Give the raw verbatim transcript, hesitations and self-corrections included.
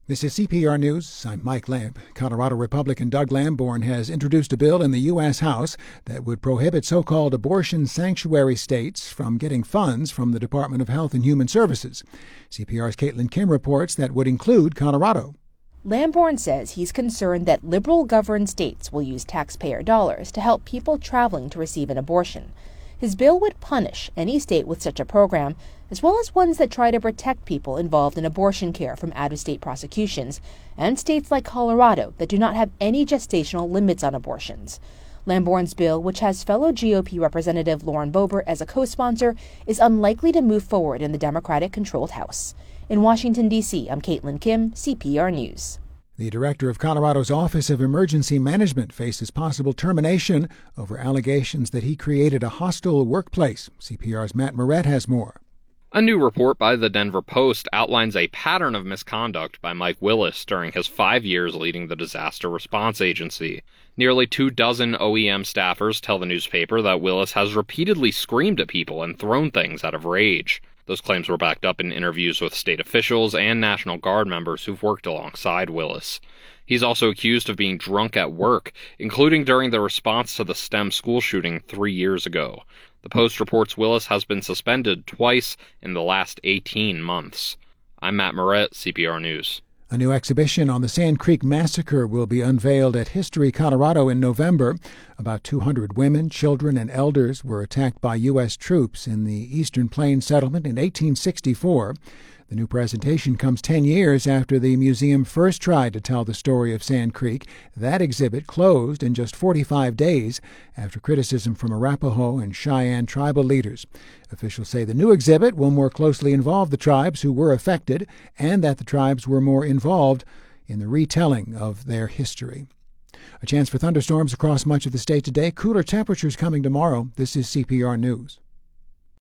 This is C P R News. I'm Mike Lamb. Colorado Republican Doug Lamborn has introduced a bill in the U S House that would prohibit so-called abortion sanctuary states from getting funds from the Department of Health and Human Services. C P R's Caitlin Kim reports that would include Colorado. Lamborn says he's concerned that liberal-governed states will use taxpayer dollars to help people traveling to receive an abortion. His bill would punish any state with such a program, as well as ones that try to protect people involved in abortion care from out-of-state prosecutions, and states like Colorado that do not have any gestational limits on abortions. Lamborn's bill, which has fellow G O P Representative Lauren Boebert as a co-sponsor, is unlikely to move forward in the Democratic-controlled House. In Washington, D C, I'm Caitlin Kim, C P R News. The director of Colorado's Office of Emergency Management faces possible termination over allegations that he created a hostile workplace. C P R's Matt Moret has more. A new report by the Denver Post outlines a pattern of misconduct by Mike Willis during his five years leading the disaster response agency. Nearly two dozen O E M staffers tell the newspaper that Willis has repeatedly screamed at people and thrown things out of rage. Those claims were backed up in interviews with state officials and National Guard members who've worked alongside Willis. He's also accused of being drunk at work, including during the response to the STEM school shooting three years ago. The Post reports Willis has been suspended twice in the last eighteen months. I'm Matt Moret, C P R News. A new exhibition on the Sand Creek Massacre will be unveiled at History Colorado in November. About two hundred women, children, and elders were attacked by U S troops in the Eastern Plains settlement in eighteen sixty-four. The new presentation comes ten years after the museum first tried to tell the story of Sand Creek. That exhibit closed in just forty-five days after criticism from Arapaho and Cheyenne tribal leaders. Officials say the new exhibit will more closely involve the tribes who were affected and that the tribes were more involved in the retelling of their history. A chance for thunderstorms across much of the state today. Cooler temperatures coming tomorrow. This is C P R News.